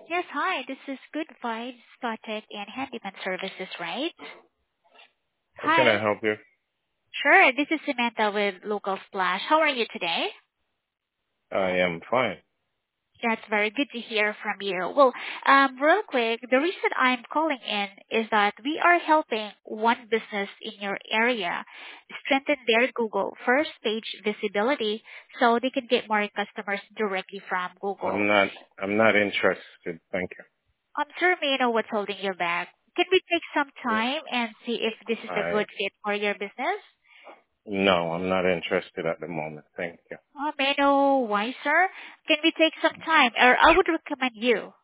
Yes, hi. This is Good Vibes, Scotech, and Handyman Services, right? How can I Hi. help you? Sure, this is Samantha with Local Splash. How are you today? I am fine. That's very good to hear from you. Well, real quick, the reason I'm calling in is that we are helping one business in your area strengthen their Google first page visibility so they can get more customers directly from I'm Google. not. I'm not interested. Thank I'm sure may know what's holding you back. Can we take some you. time and see if this is a I good fit for your business? no. I'm not interested at the moment. Thank you. May I know why, sir? Can we take some time? Or I would recommend you